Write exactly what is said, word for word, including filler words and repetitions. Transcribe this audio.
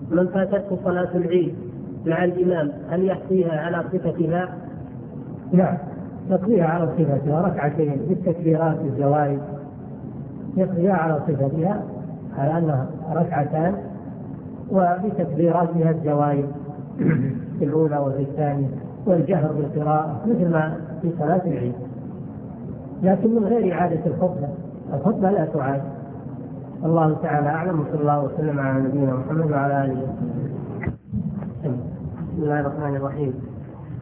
من فاتته صلاة العيد مع الإمام هل يحصيها على صفتها؟ نعم، يقضيها على صفتها ركعتين بالتكبيرات الزوائد، يقضيها على صفتها على أنها ركعتان وبتكبيراتها الزوائد في الأولى وفي الثانية، والجهر بالقراءة مثل ما في صلاة العيد، لكن من غير إعادة الخطبة. الخطبة لا تعاد. الله تعالى أعلم، وصلى الله وسلم على نبينا محمد وعلى آله وصحبه. بسم الله الرحمن الرحيم.